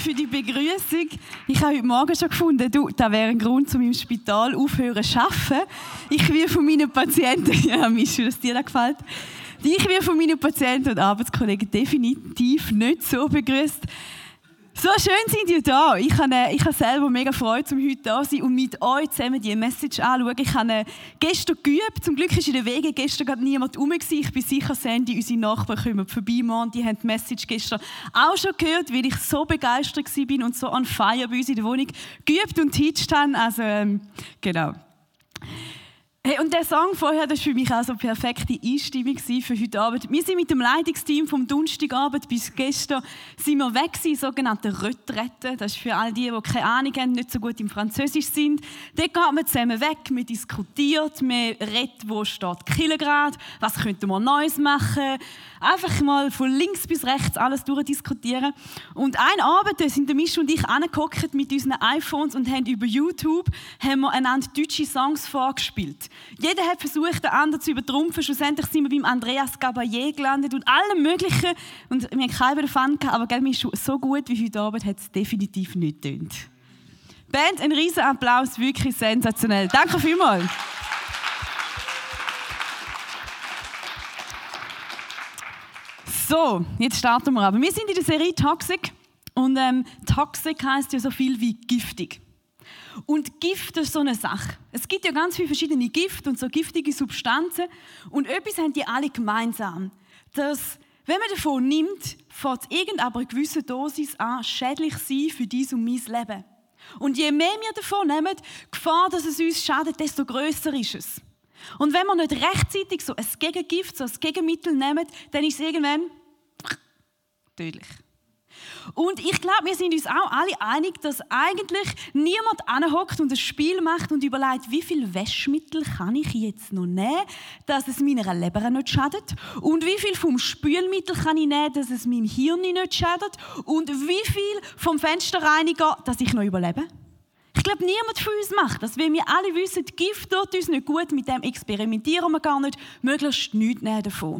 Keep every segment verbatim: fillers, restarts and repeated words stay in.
für die Begrüßung. Ich habe heute Morgen schon gefunden, du, das wäre ein Grund, um im Spital aufhören zu arbeiten. Ich werde von meinen Patienten, ja, Michel, dass dir das gefällt, ich werde von meinen Patienten und Arbeitskollegen definitiv nicht so begrüßt. So schön sind ihr da. Ich habe, ich habe selber mega Freude, um heute da zu sein und mit euch zusammen diese Message anschauen. Ich habe gestern geübt. Zum Glück war in der Wege gestern gerade niemand rum. Ich bin sicher, Sandy, unsere Nachbarn kommen vorbei morgen. Die haben die Message gestern auch schon gehört, weil ich so begeistert war und so on fire bei uns in der Wohnung geübt und teacht habe. Also, ähm, genau. Hey, und der Song vorher, das war für mich auch so eine perfekte Einstimmung für heute Abend. Wir sind mit dem Leitungsteam vom Donnerstagabend bis gestern sind wir weg gewesen, sogenannte Retraite. Das ist für all die, die keine Ahnung haben, nicht so gut im Französisch sind. Dort geht man zusammen weg, man diskutiert, man redet, wo steht die Kirche gerade, was könnte man Neues machen. Einfach mal von links bis rechts alles durchdiskutieren. Und einen Abend da sind der Misch und ich angehockt mit unseren iPhones und haben über YouTube haben wir einander deutsche Songs vorgespielt. Jeder hat versucht, den anderen zu übertrumpfen. Schlussendlich sind wir beim Andreas Gabayé gelandet und allem Möglichen. Und wir haben keinen Fun gehabt, aber gell, so gut wie heute Abend hat es definitiv nicht getönt. Band, ein riesen Applaus, wirklich sensationell. Danke vielmals. So, jetzt starten wir aber. Wir sind in der Serie Toxic und ähm, Toxic heisst ja so viel wie giftig. Und Gift ist so eine Sache. Es gibt ja ganz viele verschiedene Gifte und so giftige Substanzen und etwas haben die alle gemeinsam, dass wenn man davon nimmt, fängt es irgendeiner gewissen Dosis an, schädlich sein für dies und mein Leben. Und je mehr wir davon nehmen, die Gefahr, dass es uns schadet, desto grösser ist es. Und wenn wir nicht rechtzeitig so ein Gegengift, so ein Gegenmittel nehmen, dann ist es irgendwann tödlich. Und ich glaube, wir sind uns auch alle einig, dass eigentlich niemand anhockt und ein Spiel macht und überlegt, wie viel Waschmittel kann ich jetzt noch nehmen, dass es meiner Leber nicht schadet und wie viel vom Spülmittel kann ich nehmen, dass es meinem Hirn nicht schadet und wie viel vom Fensterreiniger, dass ich noch überlebe. Ich glaube, niemand von uns macht das, weil wir alle wissen, Gift tut uns nicht gut, mit dem experimentieren wir gar nicht, möglichst nichts nehmen davon.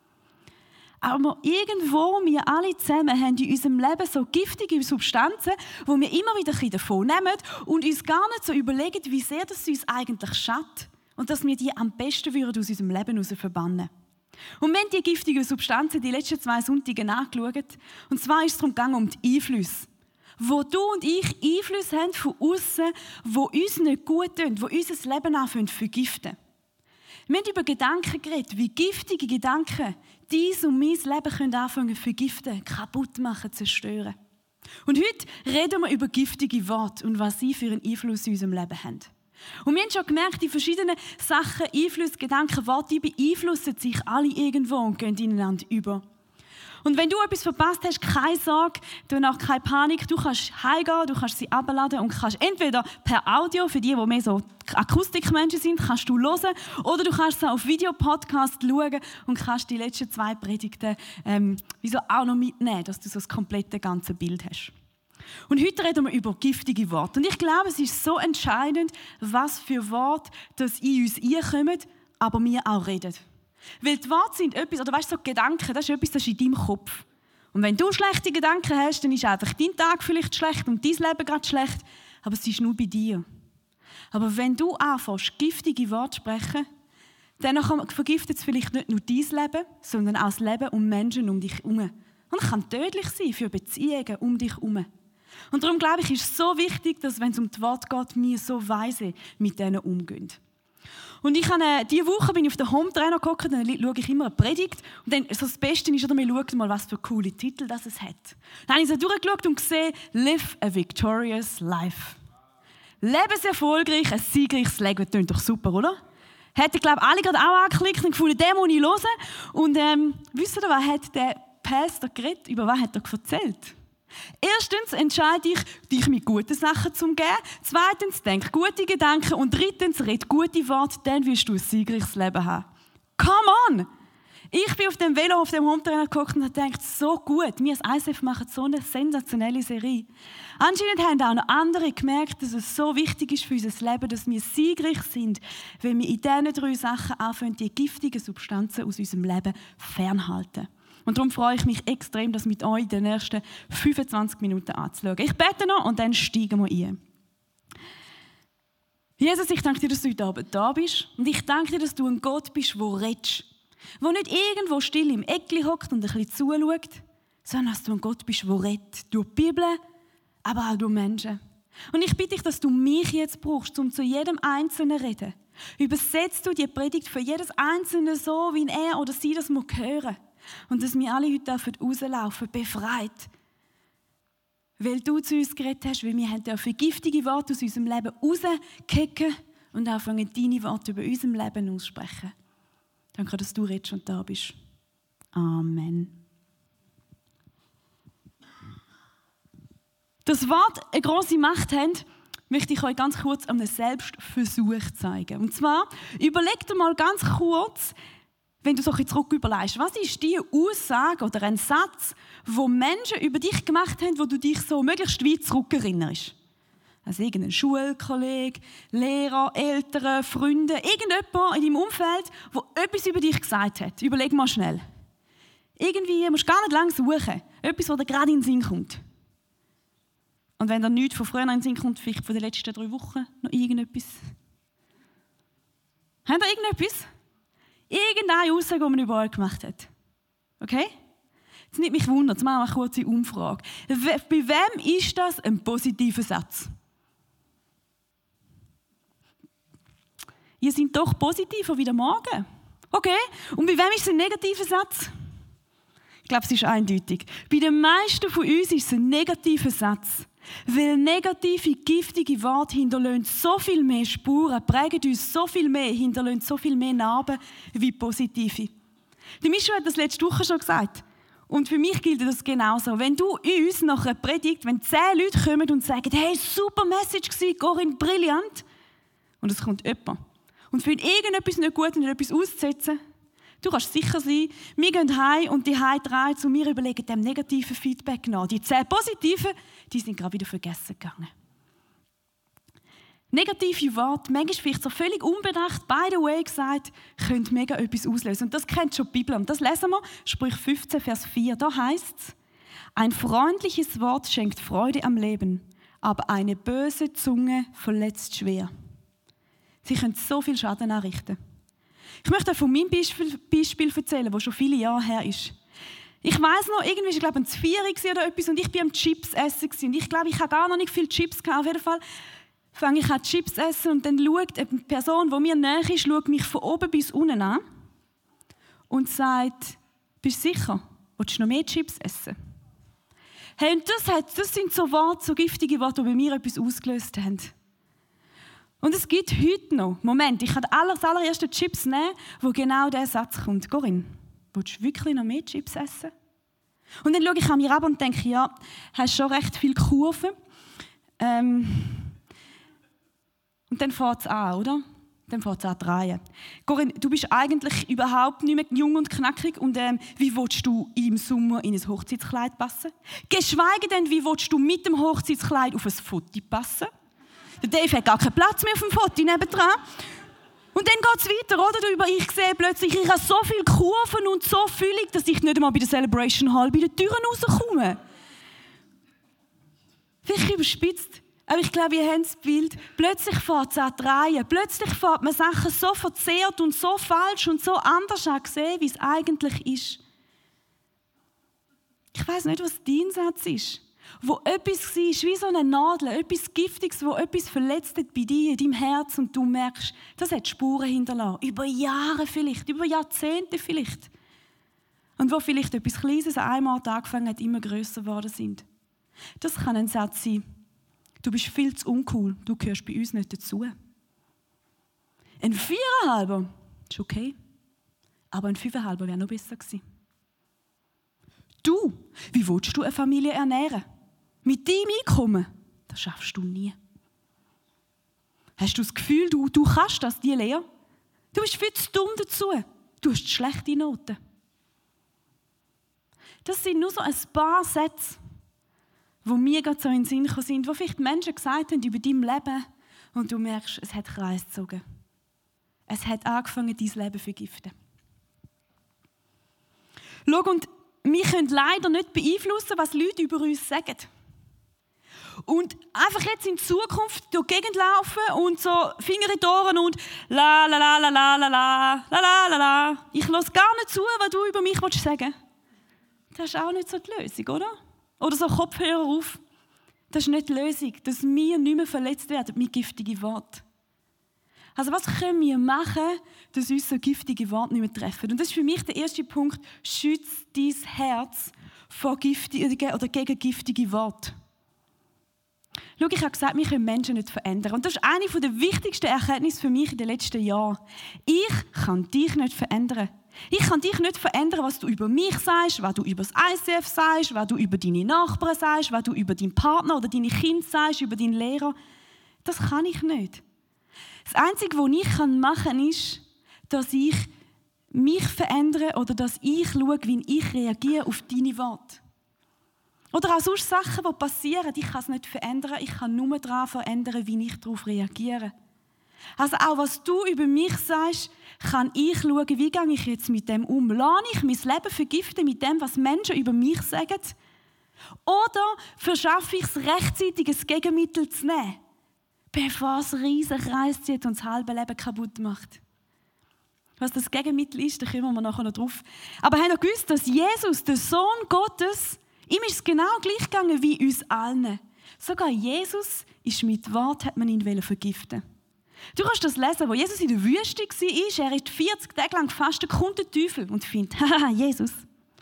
Aber irgendwo, wir alle zusammen haben in unserem Leben so giftige Substanzen, die wir immer wieder ein davon nehmen und uns gar nicht so überlegen, wie sehr das uns eigentlich schadet und dass wir die am besten würden aus unserem Leben heraus verbannen. Und wir haben die giftigen Substanzen die letzten zwei Sonntage angeschaut. Und zwar ist es darum gegangen, um die Einflüsse. Wo du und ich Einflüsse haben von außen, die uns nicht gut tun, die unser Leben anfangen zu vergiften. Wir haben über Gedanken geredet, wie giftige Gedanken dies und mein Leben können anfangen zu vergiften, kaputt machen, zerstören. Und heute reden wir über giftige Worte und was sie für einen Einfluss in unserem Leben haben. Und wir haben schon gemerkt, die verschiedenen Sachen, Einfluss, Gedanken, Worte, die beeinflussen sich alle irgendwo und gehen ineinander über. Und wenn du etwas verpasst hast, keine Sorge, danach keine Panik. Du kannst heimgehen, du kannst sie abladen und kannst entweder per Audio, für die, die mehr so Akustikmenschen sind, kannst du hören, oder du kannst es auf Videopodcast schauen und kannst die letzten zwei Predigten ähm, wieso auch noch mitnehmen, dass du so das komplette ganze Bild hast. Und heute reden wir über giftige Worte. Und ich glaube, es ist so entscheidend, was für Worte das in uns reinkommen, aber wir auch reden. Weil die Worte sind etwas, oder weißt du, so Gedanken, das ist etwas, das ist in deinem Kopf. Und wenn du schlechte Gedanken hast, dann ist einfach dein Tag vielleicht schlecht und dein Leben gerade schlecht, aber es ist nur bei dir. Aber wenn du anfängst, giftige Worte zu sprechen, dann vergiftet es vielleicht nicht nur dein Leben, sondern auch das Leben um Menschen um dich herum. Und es kann tödlich sein für Beziehungen um dich herum. Und darum glaube ich, ist es so wichtig, dass, wenn es um das Wort geht, wir so weise mit denen umgehen. Und ich habe, äh, diese Woche bin ich auf den Home Trainer geguckt, dann schaue ich immer eine Predigt. Und dann, so das Beste ist, oder wir schauen mal, was für coole Titel das es hat. Dann habe ich so durchgeschaut und gesehen, «Live a victorious life». Lebenserfolgreich, ein siegreiches Leben, das klingt doch super, oder? Hätten, glaube ich, alle gerade auch angeklickt und gefunden, den muss ich hören. Und ähm, wisst ihr, was hat der Pastor geredet? Über was hat er erzählt? Erstens entscheide ich, dich mit guten Sachen zu umgeben. Zweitens, denk gute Gedanken. Und drittens, red gute Worte, dann wirst du ein siegreiches Leben haben. Come on! Ich bin auf dem Velo, auf dem Hometrainer geguckt und habe gedacht, so gut, wir als I S F machen so eine sensationelle Serie. Anscheinend haben auch noch andere gemerkt, dass es so wichtig ist für unser Leben, dass wir siegreich sind, wenn wir in diesen drei Sachen anfangen, die giftigen Substanzen aus unserem Leben fernhalten. Und darum freue ich mich extrem, das mit euch in den nächsten fünfundzwanzig Minuten anzuschauen. Ich bete noch und dann steigen wir ein. Jesus, ich danke dir, dass du heute Abend da bist. Und ich danke dir, dass du ein Gott bist, der redest. Der nicht irgendwo still im Eckli hockt und ein bisschen zuschaut, sondern dass du ein Gott bist, der redet. Durch die Bibel, aber auch durch Menschen. Und ich bitte dich, dass du mich jetzt brauchst, um zu jedem Einzelnen zu reden. Übersetzt du die Predigt für jedes Einzelne so, wie er oder sie das hören muss. Und dass wir alle heute rauslaufen, befreit. Weil du zu uns geredet hast, weil wir haben dürfen giftige Worte aus unserem Leben rauskicken und anfangen, deine Worte über unserem Leben aussprechen. Danke, dass du redest und da bist. Amen. Das Wort eine grosse Macht haben, möchte ich euch ganz kurz einen Selbstversuch zeigen. Und zwar, überleg dir mal ganz kurz, wenn du so ein bisschen zurück überlegst, was ist die Aussage oder ein Satz, wo Menschen über dich gemacht haben, wo du dich so möglichst weit zurückerinnerst? Also irgendein Schulkollege, Lehrer, Eltern, Freunde, irgendjemand in deinem Umfeld, der etwas über dich gesagt hat. Überleg mal schnell. Irgendwie musst du gar nicht lange suchen. Etwas, was dir gerade in den Sinn kommt. Und wenn dir nichts von früher in den Sinn kommt, vielleicht von den letzten drei Wochen, noch irgendetwas. Habt ihr irgendetwas? Irgendeine Aussage, die man über euch gemacht hat. Okay? Jetzt nicht mich wundern, jetzt machen wir eine kurze Umfrage. Bei wem ist das ein positiver Satz? Ihr seid doch positiver wie der Morgen. Okay? Und bei wem ist es ein negativer Satz? Ich glaube, es ist eindeutig. Bei den meisten von uns ist es ein negativer Satz. Weil negative, giftige Worte hinterlassen so viel mehr Spuren, prägen uns so viel mehr, hinterlassen so viel mehr Narben wie positive. Der Michel hat das letzte Woche schon gesagt. Und für mich gilt das genauso. Wenn du uns nach einer Predigt, wenn zehn Leute kommen und sagen, hey, super Message gewesen, Corinne, brillant. Und es kommt jemand. Und für irgendetwas nicht gut und etwas auszusetzen, du kannst sicher sein, wir gehen heim und die heim drei zu mir überlegen dem negativen Feedback nach. Die zehn positiven, die sind gerade wieder vergessen gegangen. Negative Worte, manchmal vielleicht so völlig unbedacht, by the way gesagt, können mega etwas auslösen. Und das kennt schon die Bibel. Und das lesen wir, Sprüche fünfzehn, Vers vier. Da heißt es, ein freundliches Wort schenkt Freude am Leben, aber eine böse Zunge verletzt schwer. Sie können so viel Schaden anrichten. Ich möchte von meinem Beispiel, Beispiel erzählen, das schon viele Jahre her ist. Ich weiss noch, irgendwie war ich glaube ich, ein Vieri oder etwas und ich war am Chips essen. Und ich glaube, ich habe gar noch nicht viele Chips gehabt. Auf jeden Fall fange ich an Chips zu essen und dann schaut eine Person, die mir näher ist, schaut mich von oben bis unten an und sagt, bist du sicher, willst du noch mehr Chips essen? Hey, und das, hat, das sind so Worte, so giftige Worte, die bei mir etwas ausgelöst haben. Und es gibt heute noch, Moment, ich kann das allererste Chips nehmen, wo genau dieser Satz kommt. Corinne, willst du wirklich noch mehr Chips essen? Und dann schaue ich an mir ab und denke, ja, hast schon recht viele Kurven. Ähm, und dann fängt es an, oder? Dann fängt es an zu drehen. Corinne, du bist eigentlich überhaupt nicht mehr jung und knackig. Und ähm, wie willst du im Sommer in ein Hochzeitskleid passen? Geschweige denn, wie willst du mit dem Hochzeitskleid auf ein Foto passen? Der Dave hat gar keinen Platz mehr auf dem Foto nebendran. Und dann geht es weiter, oder? Ich sehe plötzlich, ich habe so viele Kurven und so füllig, dass ich nicht einmal bei der Celebration Hall bei den Türen rauskomme. Vielleicht überspitzt, aber ich glaube, ihr habt das Bild. Plötzlich fängt es an zu drehen. Plötzlich fängt man Sachen so verzerrt und so falsch und so anders an sehen, wie es eigentlich ist. Ich weiss nicht, was dein Satz ist. Wo etwas war, wie so eine Nadel, etwas Giftiges, wo etwas verletzt hat bei dir, in deinem Herz und du merkst, das hat Spuren hinterlassen. Über Jahre vielleicht, über Jahrzehnte vielleicht. Und wo vielleicht etwas Kleines an einem Ort angefangen hat, immer grösser geworden sind. Das kann ein Satz sein. Du bist viel zu uncool, du gehörst bei uns nicht dazu. Ein Viererhalber ist okay, aber ein Fünferhalber wäre noch besser gewesen. Du, wie willst du eine Familie ernähren? Mit deinem Einkommen? Das schaffst du nie. Hast du das Gefühl, du, du kannst das, die Lehre? Du bist viel zu dumm dazu. Du hast schlechte Noten. Das sind nur so ein paar Sätze, die mir gerade so in den Sinn gekommen sind, wo vielleicht Menschen gesagt haben über dein Leben und du merkst, es hat Kreis gezogen. Es hat angefangen, dein Leben zu vergiften. Schau, und wir können leider nicht beeinflussen, was Leute über uns sagen. Und einfach jetzt in Zukunft durch die Gegend laufen und so Finger in die Ohren und la la la la la la la la la la la. Ich höre gar nicht zu, was du über mich sagen willst. Das ist auch nicht so die Lösung, oder? Oder so Kopfhörer auf. Das ist nicht die Lösung, dass wir nicht mehr verletzt werden mit giftigen Worten. Also was können wir machen, dass uns so giftige Worte nicht mehr treffen? Und das ist für mich der erste Punkt. Schütze dein Herz vor giftigen oder gegen giftige Worte. Schau, ich habe gesagt, wir können Menschen nicht verändern. Und das ist eine der wichtigsten Erkenntnisse für mich in den letzten Jahren. Ich kann dich nicht verändern. Ich kann dich nicht verändern, was du über mich sagst, was du über das I C F sagst, was du über deine Nachbarn sagst, was du über deinen Partner oder deine Kinder sagst, über deinen Lehrer. Das kann ich nicht. Das Einzige, was ich machen kann, ist, dass ich mich verändere oder dass ich schaue, wie ich reagiere auf deine Worte. Oder auch sonst Sachen, die passieren. Ich kann es nicht verändern, ich kann nur daran verändern, wie ich darauf reagiere. Also auch was du über mich sagst, kann ich schauen, wie gehe ich jetzt mit dem um. Lasse ich mein Leben vergiften mit dem, was Menschen über mich sagen? Oder verschaffe ich es rechtzeitig, ein Gegenmittel zu nehmen, bevor es riesen Kreis zieht und das halbe Leben kaputt macht? Was das Gegenmittel ist, da kommen wir nachher noch drauf. Aber habt ihr gewusst, dass Jesus, der Sohn Gottes, ihm ist es genau gleich gegangen wie uns allen. Sogar Jesus ist mit Wort, hat man ihn vergiften. Du kannst das lesen, wo Jesus in der Wüste war. Er ist vierzig Tage lang gefastet, kommt der Teufel und findet, haha, Jesus.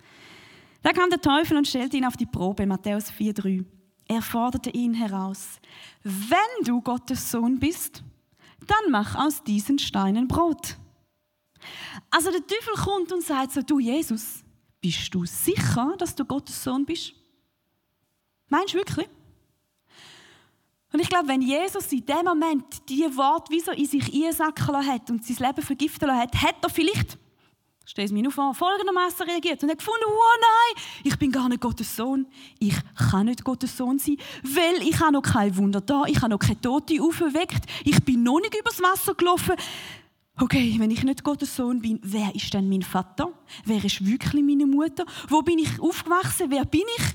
Da kam der Teufel und stellte ihn auf die Probe, Matthäus vier drei. Er forderte ihn heraus. Wenn du Gottes Sohn bist, dann mach aus diesen Steinen Brot. Also der Teufel kommt und sagt so, du Jesus, bist du sicher, dass du Gottes Sohn bist? Meinst du wirklich? Und ich glaube, wenn Jesus in dem Moment diese Worte wie so in sich einsacken lassen hat und sein Leben vergiften lassen hat, hat er vielleicht, stell es mir nur vor, folgendermaßen reagiert und hat gefunden, oh nein, ich bin gar nicht Gottes Sohn. Ich kann nicht Gottes Sohn sein, weil ich habe noch kein Wunder da, ich habe noch keine Tote aufgeweckt, ich bin noch nicht übers Wasser gelaufen. Okay, wenn ich nicht Gottes Sohn bin, wer ist denn mein Vater? Wer ist wirklich meine Mutter? Wo bin ich aufgewachsen? Wer bin ich?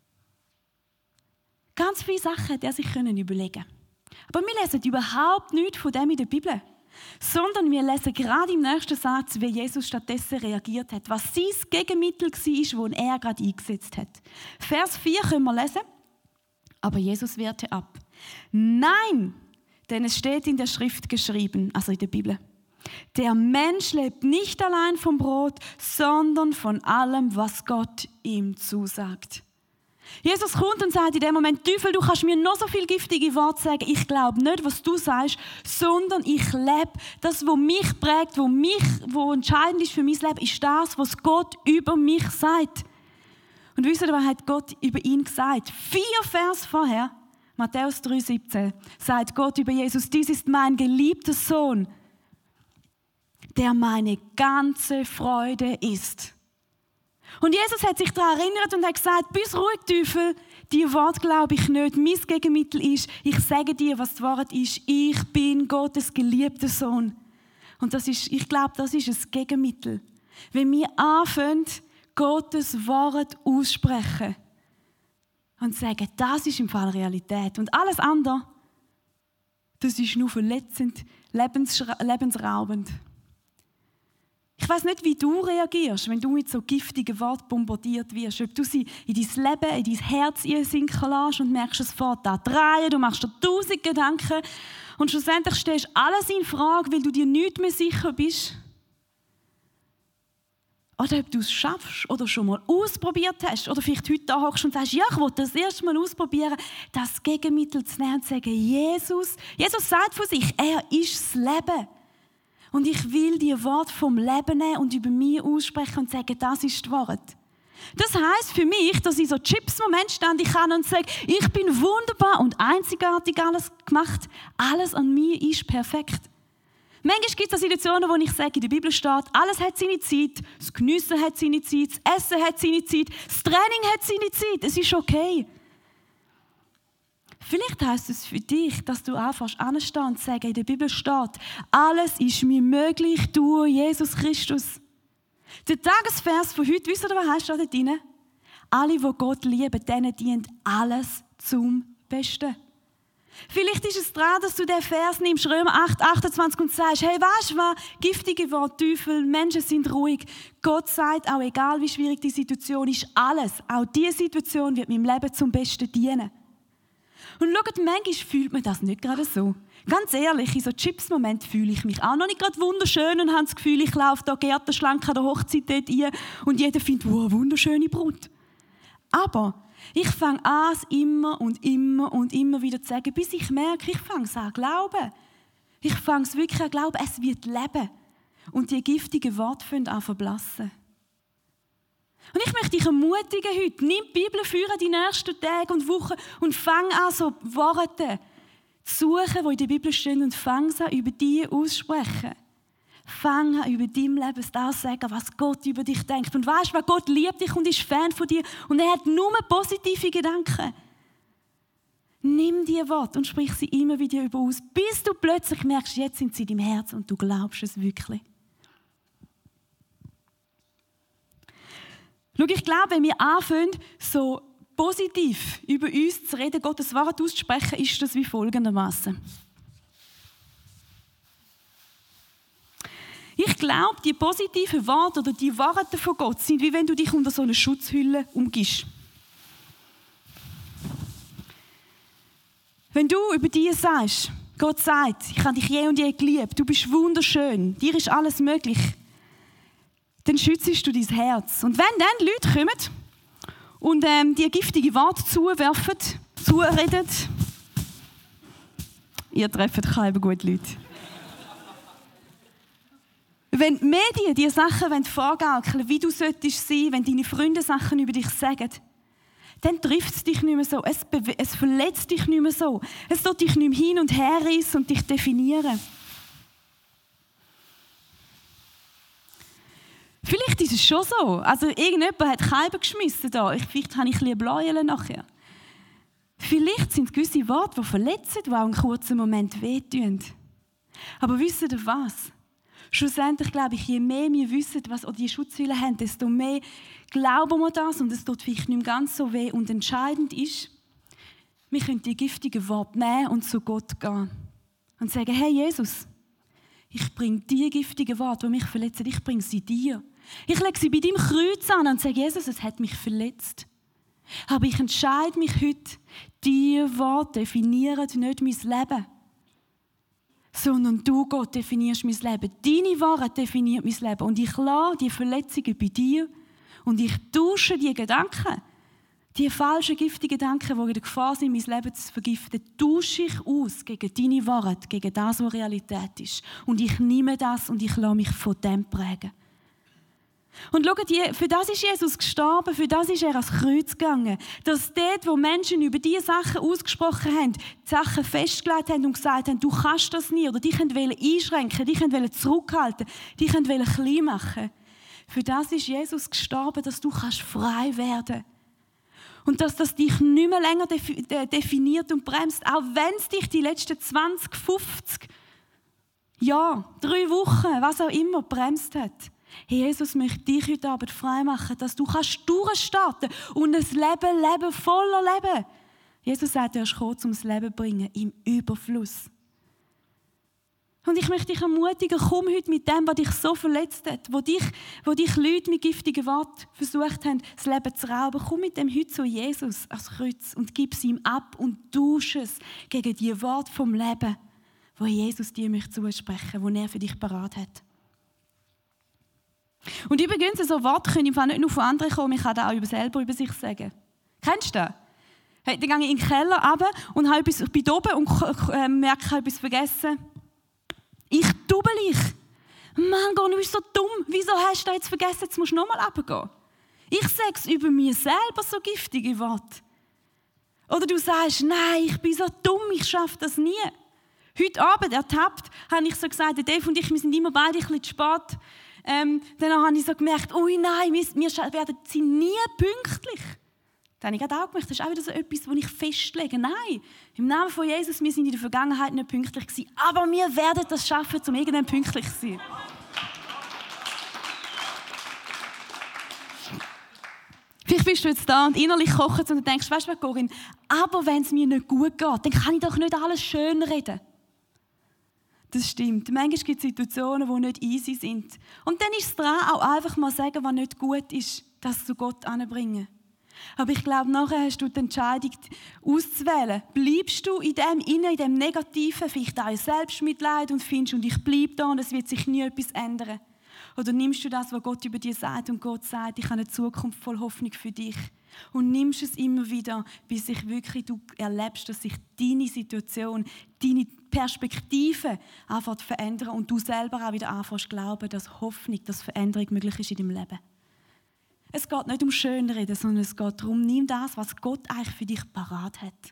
Ganz viele Sachen hätte er sich überlegen können. Aber wir lesen überhaupt nichts von dem in der Bibel. Sondern wir lesen gerade im nächsten Satz, wie Jesus stattdessen reagiert hat. Was sein Gegenmittel war, das er gerade eingesetzt hat. Vers vier können wir lesen. Aber Jesus wehrte ab. Nein, denn es steht in der Schrift geschrieben, also in der Bibel. Der Mensch lebt nicht allein vom Brot, sondern von allem, was Gott ihm zusagt. Jesus kommt und sagt in dem Moment, Teufel, du kannst mir noch so viele giftige Worte sagen, ich glaube nicht, was du sagst, sondern ich lebe. Das, was mich prägt, was mich, was entscheidend ist für mein Leben, ist das, was Gott über mich sagt. Und wisst ihr, was hat Gott über ihn gesagt? Vier Vers vorher, Matthäus drei siebzehn, sagt Gott über Jesus, dies ist mein geliebter Sohn, der meine ganze Freude ist. Und Jesus hat sich daran erinnert und hat gesagt, bist ruhig, Teufel, die Wort glaube ich nicht. Mein Gegenmittel ist, ich sage dir, was das Wort ist. Ich bin Gottes geliebter Sohn. Und das ist, ich glaube, das ist ein Gegenmittel. Wenn wir anfangen, Gottes Wort aussprechen und sagen, das ist im Fall Realität. Und alles andere, das ist nur verletzend, lebensra- lebensraubend. Ich weiss nicht, wie du reagierst, wenn du mit so giftigen Worten bombardiert wirst. Ob du sie in dein Leben, in dein Herz einsinken lässt und merkst, es fährt an drehen, du machst dir tausend Gedanken und schlussendlich stellst du alles in Frage, weil du dir nicht mehr sicher bist. Oder ob du es schaffst oder schon mal ausprobiert hast oder vielleicht heute da hockst und sagst, ja, ich will das erste Mal ausprobieren, das Gegenmittel zu nehmen und zu sagen, Jesus, Jesus sagt von sich, er ist das Leben. Und ich will die Worte vom Leben nehmen und über mich aussprechen und sagen, das ist das Wort. Das heisst für mich, dass ich so Chips-Moment ständig kann und sage, ich bin wunderbar und einzigartig alles gemacht. Alles an mir ist perfekt. Manchmal gibt es Situationen, wo ich sage, in der Bibel steht, alles hat seine Zeit, das Geniessen hat seine Zeit, das Essen hat seine Zeit, das Training hat seine Zeit. Es ist okay. Vielleicht heisst es für dich, dass du anfängst anzustehen und zu sagen, in der Bibel steht, alles ist mir möglich durch Jesus Christus. Der Tagesvers von heute, wisst ihr, was hast du da drin? Alle, die Gott lieben, denen dient alles zum Besten. Vielleicht ist es daran, dass du diesen Vers nimmst, Römer acht, achtundzwanzig, und sagst, hey, weißt du was, giftige Worte, Teufel, Menschen sind ruhig. Gott sagt, auch egal wie schwierig die Situation ist, alles, auch diese Situation wird meinem Leben zum Besten dienen. Und schaut, manchmal fühlt man das nicht gerade so. Ganz ehrlich, in so Chips-Momenten fühle ich mich auch noch nicht gerade wunderschön und habe das Gefühl, ich laufe da gärtenschlank an der Hochzeit dort ein und jeder findet, wow, wunderschöne Brut. Aber ich fange an, es immer und immer und immer wieder zu sagen, bis ich merke, ich fange es an zu glauben. Ich fange es wirklich an zu glauben, es wird leben. Und die giftigen Worte fangen an zu verblassen. Und ich möchte dich ermutigen heute, nimm die Bibel für die nächsten Tage und Wochen und fang an, so Worte zu suchen, die in der Bibel stehen, und fang an, über die aussprechen. Fang an, über dein Leben das zu sagen, was Gott über dich denkt. Und weißt du, Gott liebt dich und ist Fan von dir und er hat nur positive Gedanken. Nimm diese Worte und sprich sie immer wieder über aus, bis du plötzlich merkst, jetzt sind sie in deinem Herzen und du glaubst es wirklich. Schau, ich glaube, wenn wir anfangen, so positiv über uns zu reden, Gottes Wort auszusprechen, ist das wie folgendermaßen. Ich glaube, die positiven Worte oder die Worte von Gott sind, wie wenn du dich unter so einer Schutzhülle umgibst. Wenn du über dich sagst, Gott sagt, ich habe dich je und je geliebt, du bist wunderschön, dir ist alles möglich, dann schützt du dein Herz. Und wenn dann Leute kommen und ähm, dir giftige Worte zuwerfen, zureden, ihr trefft keine gute Leute. Wenn die Medien dir Sachen vorgaukeln, wie du solltest sein, wenn deine Freunde Sachen über dich sagen, dann trifft es dich nicht mehr so. Es, es verletzt dich nicht mehr so. Es tut dich nicht mehr hin und her reissen und dich definieren. Vielleicht ist es schon so. Also irgendjemand hat Keiben geschmissen da. Vielleicht habe ich ein bisschen Bläuel nachher. Vielleicht sind es gewisse Worte, die verletzen, die auch einen kurzen Moment wehtun. Aber wisst ihr was? Schlussendlich glaube ich, je mehr wir wissen, was auch die Schutzhülle haben, desto mehr glauben wir das und es tut vielleicht nicht mehr ganz so weh. Und entscheidend ist, wir können die giftigen Worte nehmen und zu Gott gehen und sagen, hey Jesus, ich bringe die giftigen Worte, die mich verletzen, ich bringe sie dir. Ich lege sie bei deinem Kreuz an und sage, Jesus, es hat mich verletzt. Aber ich entscheide mich heute, diese Worte definieren nicht mein Leben. Sondern du, Gott, definierst mein Leben. Deine Wahrheit definiert mein Leben. Und ich lasse die Verletzungen bei dir und ich tausche die Gedanken, die falschen, giftigen Gedanken, die in der Gefahr sind, mein Leben zu vergiften, tausche ich aus gegen deine Wahrheit, gegen das, was Realität ist. Und ich nehme das und ich lasse mich von dem prägen. Und schaut, für das ist Jesus gestorben, für das ist er ans Kreuz gegangen. Dass dort, wo Menschen über diese Sachen ausgesprochen haben, die Sachen festgelegt haben und gesagt haben, du kannst das nie, oder dich wollen einschränken, dich wollen zurückhalten, dich wollen klein machen. Für das ist Jesus gestorben, dass du kannst frei werden kannst. Und dass das dich nicht mehr länger definiert und bremst, auch wenn es dich die letzten zwanzig, fünfzig, ja, drei Wochen, was auch immer, bremst hat. Jesus möchte dich heute Abend frei machen, dass du kannst durchstarten und ein Leben leben, voller Leben. Jesus sagt, er ist gekommen, um das Leben zu bringen, im Überfluss. Und ich möchte dich ermutigen, komm heute mit dem, was dich so verletzt hat, wo dich, wo dich Leute mit giftigen Worten versucht haben, das Leben zu rauben. Komm mit dem heute zu Jesus ans Kreuz und gib es ihm ab und tausche es gegen die Worte vom Leben, wo Jesus dir möchte zusprechen, wo er für dich parat hat. Und übrigens, so Worte können im Fall nicht nur von anderen kommen, ich kann das auch selber über sich sagen. Kennst du das? Hey, dann gehe ich in den Keller runter und habe etwas, ich bin oben und äh, merke, ich habe etwas vergessen. Ich double ich. Mann, du bist so dumm. Wieso hast du das jetzt vergessen? Jetzt musst du nochmal runtergehen. Ich sage es über mir selber, so giftige Worte. Oder du sagst, nein, ich bin so dumm, ich schaffe das nie. Heute Abend ertappt, habe ich so gesagt, Dave und ich, wir sind immer beide ein bisschen zu spät. Ähm, dann habe ich so gemerkt, ui nein, wir, wir werden sie nie pünktlich. Dann habe ich gerade auch gemerkt, das ist auch wieder so etwas, das ich festlege. Nein, im Namen von Jesus, wir sind in der Vergangenheit nicht pünktlich gewesen, aber wir werden das schaffen, um irgendwann pünktlich zu sein. Vielleicht bist du jetzt da und innerlich kochst und denkst, weißt du was, Corinne, aber wenn es mir nicht gut geht, dann kann ich doch nicht alles schön reden. Das stimmt. Manchmal gibt es Situationen, die nicht easy sind. Und dann ist es dran, auch einfach mal sagen, was nicht gut ist, das zu Gott anbringen. Aber ich glaube, nachher hast du die Entscheidung auszuwählen. Bleibst du in dem Innen, in dem Negativen, vielleicht auch in Selbstmitleid und findest, und ich bleibe da und es wird sich nie etwas ändern. Oder nimmst du das, was Gott über dir sagt und Gott sagt, ich habe eine Zukunft voll Hoffnung für dich. Und nimmst es immer wieder, bis sich wirklich du erlebst, dass sich deine Situation, deine Perspektive anfängt zu verändern und du selber auch wieder anfängst zu glauben, dass Hoffnung, dass Veränderung möglich ist in deinem Leben. Es geht nicht um Schönreden, sondern es geht darum, nimm das, was Gott eigentlich für dich parat hat.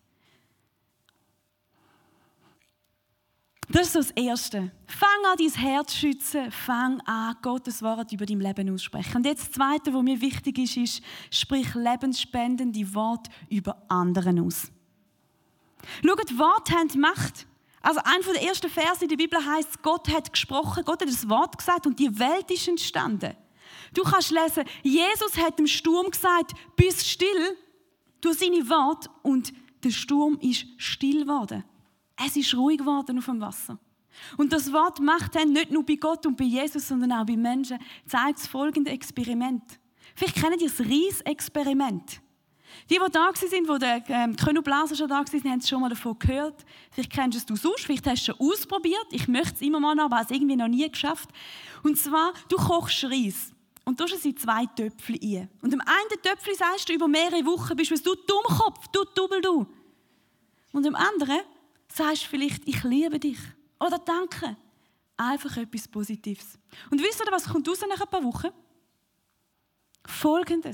Das ist so das Erste. Fang an, dein Herz zu schützen. Fang an, Gottes Wort über dein Leben auszusprechen. Und jetzt das Zweite, was mir wichtig ist, ist, sprich lebensspendende Worte über anderen aus. Schaut, Worte haben Macht. Also einer der ersten Verse in der Bibel heisst, Gott hat gesprochen, Gott hat das Wort gesagt und die Welt ist entstanden. Du kannst lesen, Jesus hat dem Sturm gesagt, bist still, durch seine Worte, und der Sturm ist still geworden. Es ist ruhig geworden auf dem Wasser. Und das Wort Macht haben nicht nur bei Gott und bei Jesus, sondern auch bei Menschen, zeigt das folgende Experiment. Vielleicht kennt ihr das Ries-Experiment. Die, die da waren, wo der ähm, König Blaser schon da war, haben es schon mal davon gehört. Vielleicht kennst du es sonst, vielleicht hast du es schon ausprobiert. Ich möchte es immer mal noch, aber habe es irgendwie noch nie geschafft. Und zwar, du kochst Reis. Und du hast in zwei Töpfchen ein. Und im einen Töpfchen sagst du über mehrere Wochen, bist du Dummkopf, du Double du. Und im anderen sagst du vielleicht, ich liebe dich. Oder danke. Einfach etwas Positives. Und wisst ihr, was kommt raus nach ein paar Wochen? Folgendes.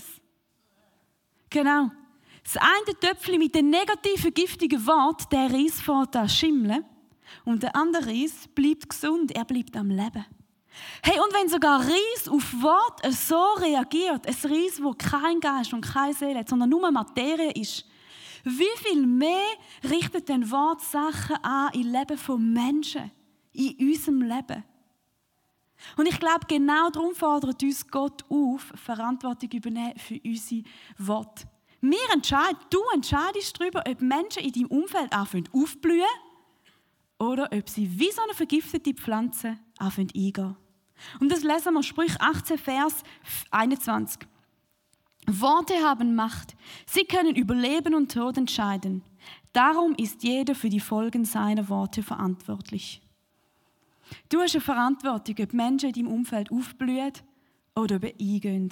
Genau. Das eine Töpfchen mit den negativen, giftigen Worten, der Reis fängt an zu schimmeln. Und der andere Reis bleibt gesund, er bleibt am Leben. Hey, und wenn sogar Reis auf Wort so reagiert, ein Reis, wo kein Geist und keine Seele hat, sondern nur Materie ist, wie viel mehr richtet denn Wort Sachen an im Leben von Menschen, in unserem Leben? Und ich glaube, genau darum fordert uns Gott auf, Verantwortung übernehmen für unsere Worte. Wir entscheiden, du entscheidest darüber, ob Menschen in deinem Umfeld anfangen aufblühen oder ob sie wie so eine vergiftete Pflanze anfangen eingehen. Und das lesen wir Sprüche achtzehn, Vers einundzwanzig. Worte haben Macht. Sie können über Leben und Tod entscheiden. Darum ist jeder für die Folgen seiner Worte verantwortlich. Du hast eine Verantwortung, ob Menschen in deinem Umfeld aufblühen oder ob sie eingehen.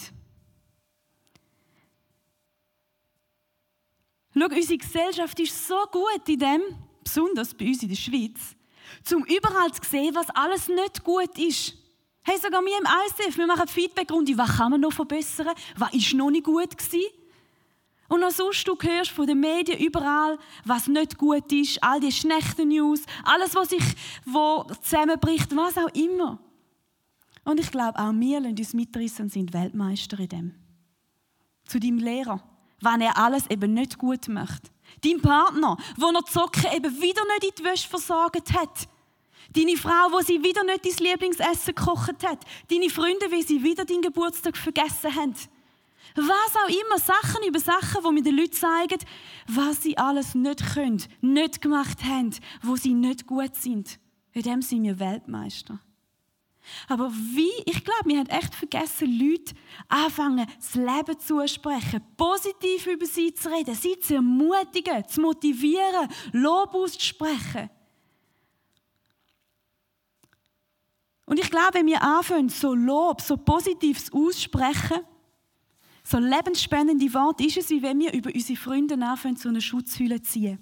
Schau, unsere Gesellschaft ist so gut in dem, besonders bei uns in der Schweiz, um überall zu sehen, was alles nicht gut ist. Hey, sogar wir im I C F, wir machen Feedback-Runde, was kann man noch verbessern, was war noch nicht gut gewesen. Und auch sonst, du hörst von den Medien überall, was nicht gut ist, all die schlechten News, alles, was sich wo zusammenbricht, was auch immer. Und ich glaube, auch wir lassen uns mitreißen und sind Weltmeister in dem. Zu deinem Lehrer, wenn er alles eben nicht gut macht. Dein Partner, wo er die Socken eben wieder nicht in die Wäsche versorgt hat. Deine Frau, wo sie wieder nicht dein Lieblingsessen gekocht hat. Deine Freunde, wie sie wieder deinen Geburtstag vergessen haben. Was auch immer, Sachen über Sachen, wo mir den Leuten zeigen, was sie alles nicht können, nicht gemacht haben, wo sie nicht gut sind. In dem sind wir Weltmeister. Aber wie, ich glaube, wir haben echt vergessen, Leute anfangen, das Leben zusprechen, positiv über sie zu reden, sie zu ermutigen, zu motivieren, Lob auszusprechen. Und ich glaube, wenn wir anfangen, so Lob, so Positives aussprechen, so lebensspendende Worte, ist es, wie wenn wir über unsere Freunde anfangen, so eine Schutzhülle zu ziehen.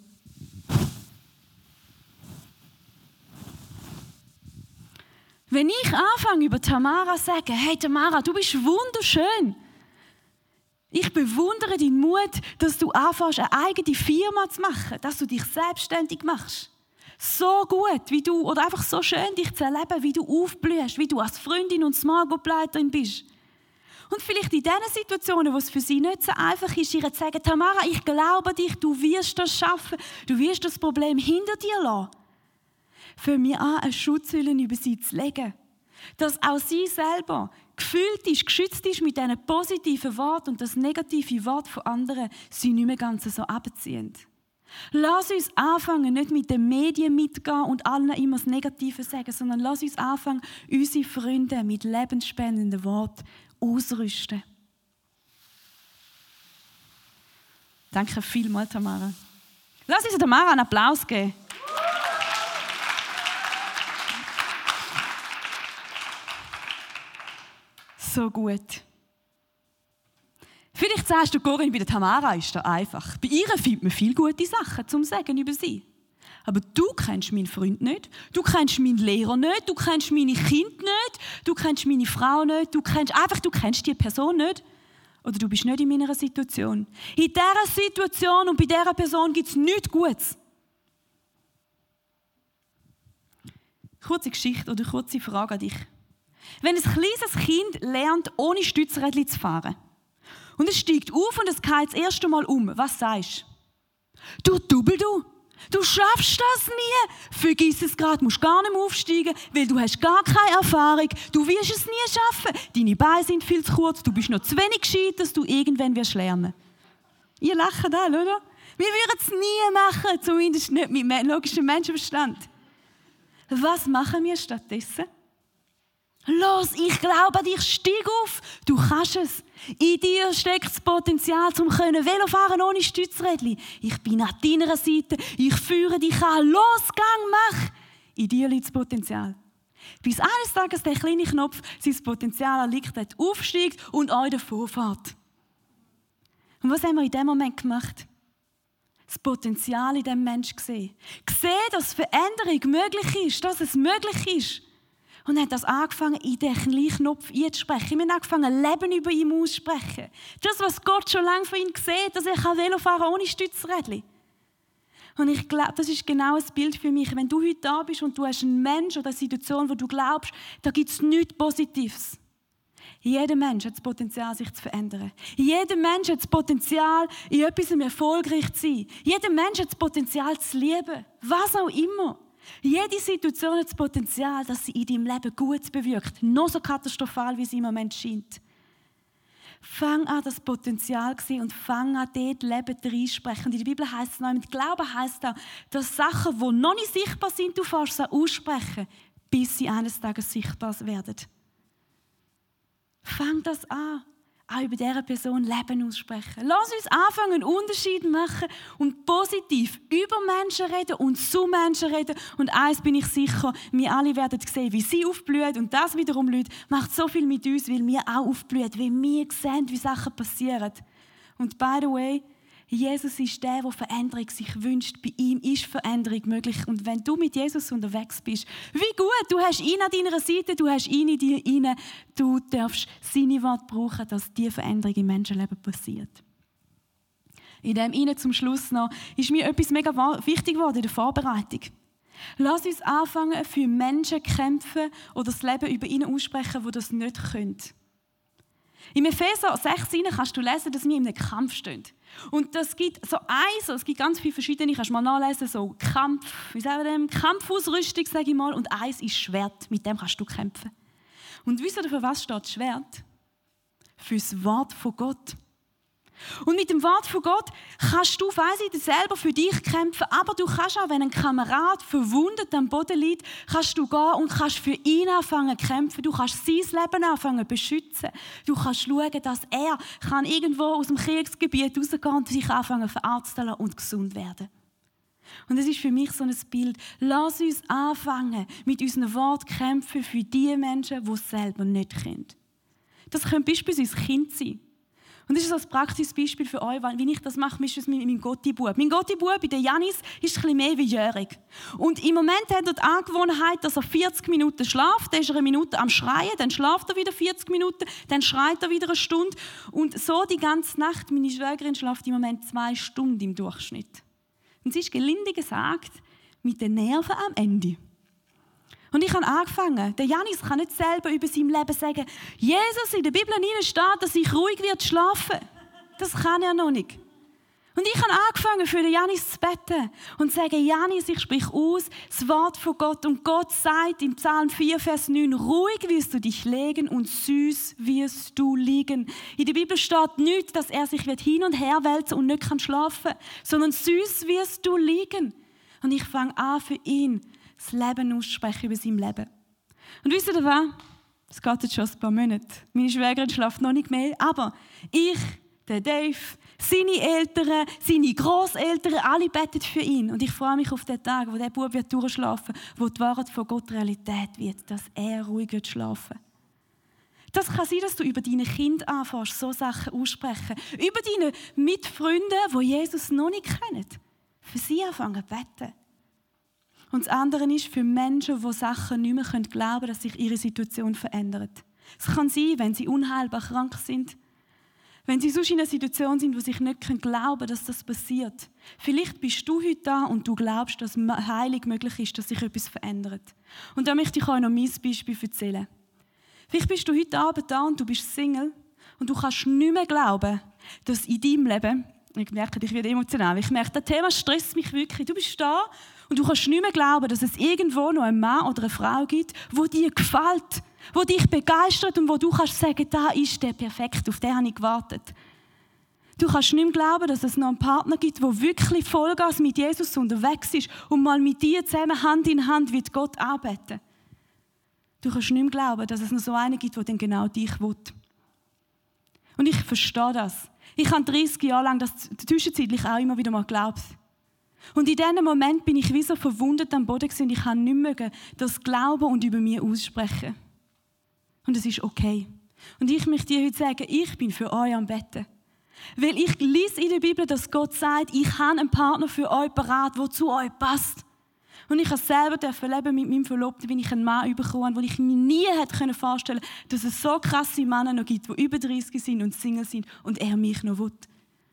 Wenn ich anfange, über Tamara zu sagen, hey Tamara, du bist wunderschön. Ich bewundere deinen Mut, dass du anfängst, eine eigene Firma zu machen, dass du dich selbstständig machst. So gut, wie du, oder einfach so schön, dich zu erleben, wie du aufblühst, wie du als Freundin und Smart-Begleiterin bist. Und vielleicht in diesen Situationen, wo es für sie nicht so einfach ist, ihr zu sagen, Tamara, ich glaube dich, du wirst das schaffen, du wirst das Problem hinter dir lassen. Für mich an, eine Schutzhülle über sie zu legen. Dass auch sie selber gefüllt ist, geschützt ist mit diesen positiven Worten und das negative Wort von anderen sie nicht mehr ganz so abziehen. Lass uns anfangen, nicht mit den Medien mitgehen und allen immer das Negative sagen, sondern lass uns anfangen, unsere Freunde mit lebensspendenden Worten ausrüsten. Danke vielmals, Tamara. Lass uns Tamara einen Applaus geben. So gut. Vielleicht sagst du, Corinne, bei der Tamara ist das einfach. Bei ihr findet man viele gute Sachen zum Sagen über sie. Aber du kennst meinen Freund nicht, du kennst meinen Lehrer nicht, du kennst meine Kinder nicht, du kennst meine Frau nicht, du kennst einfach, du kennst die Person nicht. Oder du bist nicht in meiner Situation. In dieser Situation und bei dieser Person gibt es nichts Gutes. Kurze Geschichte oder kurze Frage an dich. Wenn ein kleines Kind lernt, ohne Stützrädchen zu fahren und es steigt auf und es geht das erste Mal um, was sagst du? Du Double, du! Du schaffst das nie! Vergiss es gerade, musst gar nicht mehr aufsteigen, weil du hast gar keine Erfahrung. Du wirst es nie schaffen. Deine Beine sind viel zu kurz, du bist noch zu wenig gescheit, dass du irgendwann wirst lernen. Ihr lacht alle, oder? Wir würden es nie machen, zumindest nicht mit logischem Menschenverstand. Was machen wir stattdessen? Los, ich glaube an dich, steig auf, du kannst es. In dir steckt das Potenzial, um Velo fahren ohne Stützrädchen. Ich bin an deiner Seite, ich führe dich an, los, gang, mach. In dir liegt das Potenzial. Bis eines Tages der kleine Knopf sein Potenzial erliegt hat, aufsteigt und euch davonfährt. Und was haben wir in dem Moment gemacht? Das Potenzial in diesem Menschen gesehen. Gesehen, dass Veränderung möglich ist, dass es möglich ist. Und er hat das angefangen, in den kleinen Knopf einzusprechen. Wir haben angefangen, Leben über ihn auszusprechen. Das, was Gott schon lange von ihm sieht, dass er Velo fahren kann ohne Stützrädchen. Und ich glaube, das ist genau ein Bild für mich. Wenn du heute da bist und du hast einen Menschen oder eine Situation, wo du glaubst, da gibt es nichts Positives. Jeder Mensch hat das Potenzial, sich zu verändern. Jeder Mensch hat das Potenzial, in etwas erfolgreich zu sein. Jeder Mensch hat das Potenzial, zu lieben. Was auch immer. Jede Situation hat das Potenzial, dass sie in deinem Leben Gutes bewirkt. Noch so katastrophal, wie es im Moment scheint. Fang an, das Potenzial zu sehen und fang an, dort Leben reinsprechen. Und in der Bibel heisst es noch, mit Glauben heisst auch, dass Sachen, die noch nicht sichtbar sind, du fährst sie aussprechen, bis sie eines Tages sichtbar werden. Fang das an. Auch über diese Person Leben aussprechen. Lass uns anfangen, einen Unterschied machen und positiv über Menschen reden und zu Menschen reden. Und eins bin ich sicher, wir alle werden sehen, wie sie aufblühen. Und das wiederum, Leute, macht so viel mit uns, weil wir auch aufblühen, weil wir sehen, wie Sachen passieren. Und by the way, Jesus ist der, der Veränderung sich wünscht. Bei ihm ist Veränderung möglich. Und wenn du mit Jesus unterwegs bist, wie gut, du hast ihn an deiner Seite, du hast ihn in dir rein, du darfst seine Worte brauchen, dass diese Veränderung im Menschenleben passiert. In dem Ihnen zum Schluss noch ist mir etwas mega wichtig geworden in der Vorbereitung. Lass uns anfangen, für Menschen kämpfen oder das Leben über ihnen aussprechen, die das nicht können. Im Epheser sechs kannst du lesen, dass wir in einem Kampf stehen. Und das gibt so eins, es gibt ganz viele verschiedene, kannst du mal nachlesen, so Kampf, wie sagen wir das? Kampfausrüstung, sage ich mal, und eins ist Schwert, mit dem kannst du kämpfen. Und wisst ihr, für was steht das Schwert? Für das Wort von Gott. Und mit dem Wort von Gott kannst du, weiss ich, selber für dich kämpfen, aber du kannst auch, wenn ein Kamerad verwundet am Boden liegt, kannst du gehen und kannst für ihn anfangen zu kämpfen. Du kannst sein Leben anfangen zu beschützen. Du kannst schauen, dass er kann irgendwo aus dem Kriegsgebiet rausgehen und sich anfangen verarzten lassen und gesund werden. Und das ist für mich so ein Bild. Lass uns anfangen, mit unseren Worten kämpfen für die Menschen, die es selber nicht können. Das können beispielsweise Kinder sein. Und das ist ein praktisches Beispiel für euch, weil, wie ich das mache, ist es mit meinem Gottibub. Mein Gottibub, der Janis, ist ein bisschen mehr wie Jörg. Und im Moment hat er die Angewohnheit, dass er vierzig Minuten schläft, dann ist er eine Minute am Schreien, dann schläft er wieder vierzig Minuten, dann schreit er wieder eine Stunde. Und so die ganze Nacht. Meine Schwägerin schläft im Moment zwei Stunden im Durchschnitt. Und sie ist gelinde gesagt, mit den Nerven am Ende. Und ich habe angefangen. Der Janis kann nicht selber über sein Leben sagen, Jesus, in der Bibel steht, dass ich ruhig wird schlafen. Das kann er noch nicht. Und ich habe angefangen, für den Janis zu beten und zu sagen, Janis, ich spreche aus das Wort von Gott. Und Gott sagt im Psalm vier, Vers neun, ruhig wirst du dich legen und süß wirst du liegen. In der Bibel steht nicht, dass er sich hin und her wälzen und nicht schlafen kann, sondern süß wirst du liegen. Und ich fange an, für ihn das Leben auszusprechen über sein Leben. Und wisst ihr was? Es geht jetzt schon ein paar Monate. Meine Schwägerin schläft noch nicht mehr, aber ich, der Dave, seine Eltern, seine Grosseltern, alle beten für ihn. Und ich freue mich auf den Tag, wo der Bub wird durchschlafen, wo die Wahrheit von Gott Realität wird, dass er ruhig wird schlafen. Das kann sein, dass du über deine Kinder anfängst, so Sachen aussprechen. Über deine Mitfreunde, die Jesus noch nicht kennen. Für sie anfangen zu beten. Und das andere ist für Menschen, die Sachen nicht mehr glauben können, dass sich ihre Situation verändert. Es kann sein, wenn sie unheilbar krank sind, wenn sie sonst in einer Situation sind, wo sie nicht glauben können, dass das passiert. Vielleicht bist du heute da und du glaubst, dass Heilung möglich ist, dass sich etwas verändert. Und da möchte ich euch noch mein Beispiel erzählen. Vielleicht bist du heute Abend da und du bist Single und du kannst nicht mehr glauben, dass in deinem Leben, ich merke, ich werde emotional, ich merke, das Thema stresst mich wirklich. Du bist da und du kannst nicht mehr glauben, dass es irgendwo noch einen Mann oder eine Frau gibt, wo dir gefällt, wo dich begeistert und wo du kannst sagen, da ist der perfekt, auf den habe ich gewartet. Du kannst nicht mehr glauben, dass es noch einen Partner gibt, der wirklich Vollgas mit Jesus unterwegs ist und mal mit dir zusammen Hand in Hand wird Gott arbeiten. Du kannst nicht mehr glauben, dass es noch so einen gibt, der dann genau dich will. Und ich verstehe das. Ich habe dreißig Jahre lang das zwischenzeitlich auch immer wieder mal geglaubt. Und in diesem Moment bin ich wie so verwundet am Boden gewesen und ich kann nicht mehr das glauben und über mich aussprechen. Und es ist okay. Und ich möchte dir heute sagen, ich bin für euch am Betten. Weil ich lese in der Bibel, dass Gott sagt, ich habe einen Partner für euch parat, der zu euch passt. Und ich habe selber leben mit meinem Verlobten, wenn ich einen Mann bekommen habe, wo ich mir nie hätte vorstellen können, dass es so krasse Männer noch gibt, die über dreißig sind und Single sind und er mich noch will.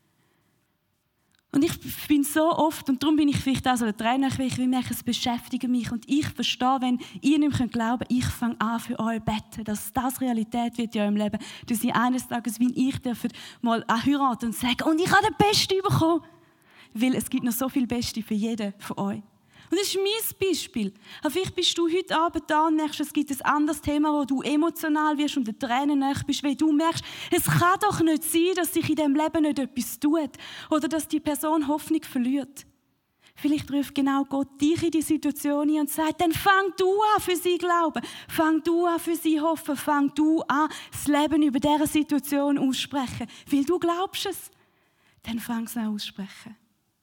Und ich bin so oft, und darum bin ich vielleicht auch so der Trainer, weil ich merke, es beschäftigt mich. Und ich verstehe, wenn ihr nicht mehr glauben könnt, ich fange an für euch beten, dass das Realität wird in eurem Leben. Dass ihr eines Tages, wie ich, dürft mal heiraten und sagen, und ich habe den Besten bekommen. Weil es gibt noch so viel Beste für jeden von euch. Und das ist mein Beispiel. Aber vielleicht bist du heute Abend da und merkst, es gibt ein anderes Thema, wo du emotional wirst und den Tränen nahe bist, weil du merkst, es kann doch nicht sein, dass sich in diesem Leben nicht etwas tut oder dass die Person Hoffnung verliert. Vielleicht ruft genau Gott dich in die Situation ein und sagt, dann fang du an, für sie glauben. Fang du an, für sie hoffen. Fang du an, das Leben über diese Situation aussprechen. Weil du glaubst es. Dann fang es an aussprechen.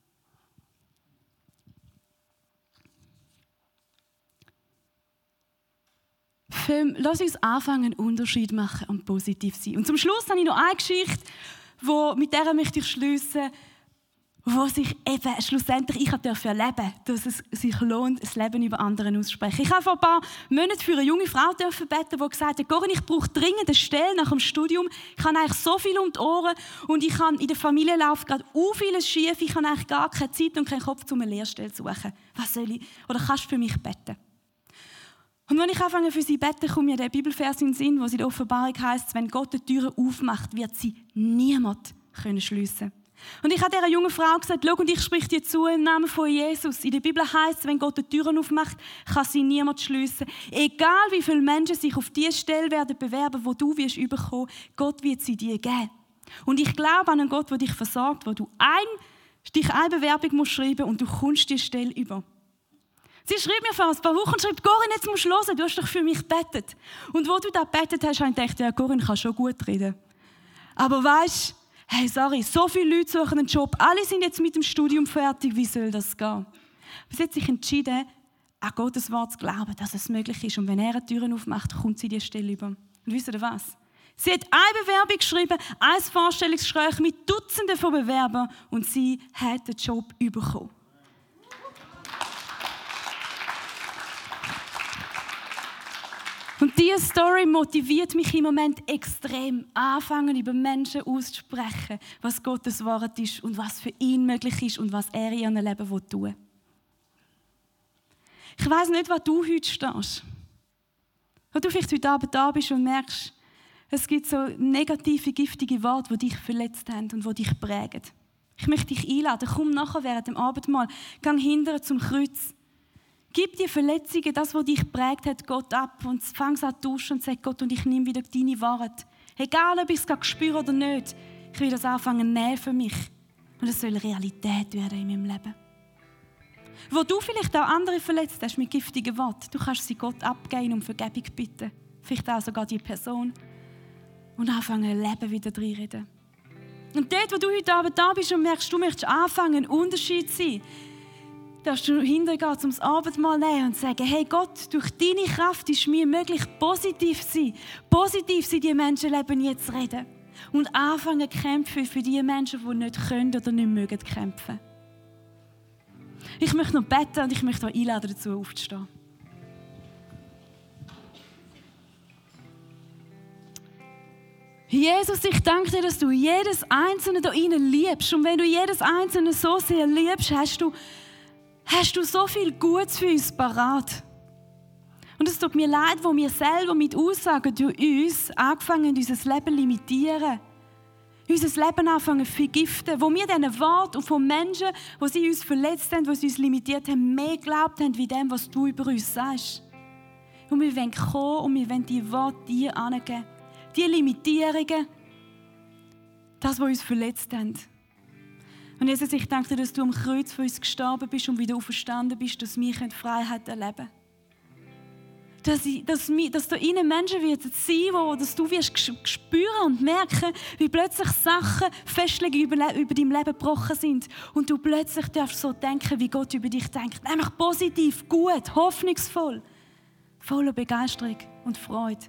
Lass uns anfangen, einen Unterschied machen und positiv sein. Und zum Schluss habe ich noch eine Geschichte, wo, mit der möchte ich schliessen, wo sich eben schlussendlich ich durfte erleben, dass es sich lohnt, das Leben über anderen auszusprechen. Ich habe vor ein paar Monaten für eine junge Frau beten, die gesagt hat, Corinne, ich brauche dringend eine Stelle nach dem Studium. Ich habe eigentlich so viel um die Ohren und ich habe in der Familie läuft gerade so vieles schief. Ich habe eigentlich gar keine Zeit und keinen Kopf, um eine Lehrstelle zu suchen. Was soll ich? Oder kannst du für mich beten? Und wenn ich anfange für sie beten, kommt mir der Bibelvers in den Sinn, wo sie in der Offenbarung heisst, wenn Gott die Türen aufmacht, wird sie niemand können schliessen. Und ich habe dieser jungen Frau gesagt, schau, und ich spreche dir zu im Namen von Jesus. In der Bibel heisst es, wenn Gott die Türen aufmacht, kann sie niemand schliessen. Egal wie viele Menschen sich auf diese Stelle werden bewerben, wo du wirst überkommen, Gott wird sie dir geben. Und ich glaube an einen Gott, der dich versorgt, wo du ein, dich eine Bewerbung musst schreiben und du kommst die Stelle über. Sie schreibt mir vor ein paar Wochen, schreibt, Corinne, jetzt musst du hören, du hast doch für mich gebetet. Und wo du da gebetet hast, habe ich gedacht, ja, Corinne kann schon gut reden. Aber weisst, hey, sorry, so viele Leute suchen einen Job, alle sind jetzt mit dem Studium fertig, wie soll das gehen? Aber sie hat sich entschieden, an Gottes Wort zu glauben, dass es möglich ist. Und wenn er Türen aufmacht, kommt sie die Stelle über. Und wisst ihr was? Sie hat eine Bewerbung geschrieben, ein Vorstellungsgespräch mit Dutzenden von Bewerbern und sie hat den Job bekommen. Und diese Story motiviert mich im Moment extrem, anfangen über Menschen auszusprechen, was Gottes Wort ist und was für ihn möglich ist und was er in ihrem Leben tun will. Ich weiss nicht, wo du heute stehst. Wo du vielleicht heute Abend da bist und merkst, es gibt so negative, giftige Worte, die dich verletzt haben und die dich prägen. Ich möchte dich einladen, komm nachher während dem Abendmahl, geh hinterher zum Kreuz. Gib die Verletzungen, das, was dich geprägt hat, Gott ab und fang an zu tauschen und sag Gott, und ich nehme wieder deine Wahrheit. Egal, ob ich es spüre oder nicht, ich will das anfangen zu nehmen für mich. Und es soll Realität werden in meinem Leben. Wo du vielleicht auch andere verletzt hast mit giftigen Worten, du kannst sie Gott abgeben und um Vergebung bitten. Vielleicht auch sogar die Person. Und anfangen, Leben wieder reinreden. Und dort, wo du heute Abend da bist und merkst, du möchtest anfangen, ein Unterschied zu sein, darfst du hintergehen, zum Abendmahl nehmen und sagen, hey Gott, durch deine Kraft ist mir möglich, positiv zu sein. Positiv sein, die Menschenleben jetzt zu reden. Und anfangen zu kämpfen für die Menschen, die nicht können oder nicht mögen kämpfen. Ich möchte noch beten und ich möchte euch einladen, dazu aufzustehen. Jesus, ich danke dir, dass du jedes Einzelne da innen liebst. Und wenn du jedes Einzelne so sehr liebst, hast du, hast du so viel Gutes für uns parat. Und es tut mir leid, wo wir selber mit Aussagen durch uns angefangen haben, unser Leben zu limitieren. Unser Leben anfangen zu vergiften. Wo wir diesen Worten von Menschen, die sie uns verletzt haben, die sie uns limitiert haben, mehr geglaubt haben, wie dem, was du über uns sagst. Und wir wollen kommen und wir wollen die Worte dir angeben. Die Limitierungen, das, was uns verletzt haben. Und Jesus, ich danke dir, dass du am Kreuz für uns gestorben bist und wieder auferstanden bist, dass wir Freiheit erleben können. Dass, ich, dass, wir, dass da innen Menschen wird sein, wo dass du wirst spüren und merken, wie plötzlich Sachen Festlegungen über, über dein Leben gebrochen sind. Und du plötzlich darfst so denken, wie Gott über dich denkt. Nämlich positiv, gut, hoffnungsvoll, voller Begeisterung und Freude.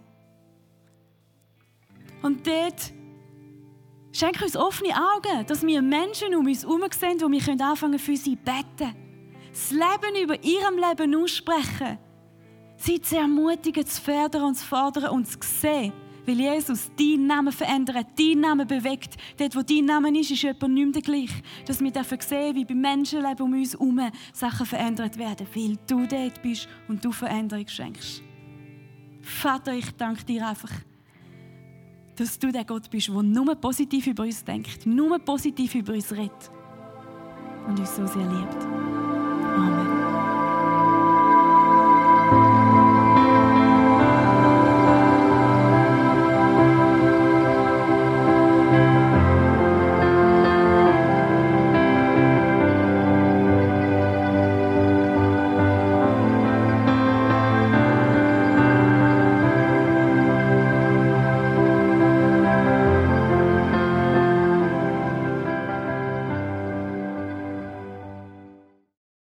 Und dort schenke uns offene Augen, dass wir Menschen um uns herum sehen, wo wir anfangen für sie beten. Das Leben über ihrem Leben aussprechen. Sie zu ermutigen, zu fördern und zu fordern und zu sehen, weil Jesus deinen Namen verändert, deinen Namen bewegt. Dort, wo dein Name ist, ist jemand nicht mehr gleich. Dass wir dürfen sehen, wie bei Menschenleben um uns herum Sachen verändert werden, weil du dort bist und du Veränderung schenkst. Vater, ich danke dir einfach, dass du der Gott bist, der nur positiv über uns denkt, nur positiv über uns redet und uns so sehr liebt. Amen.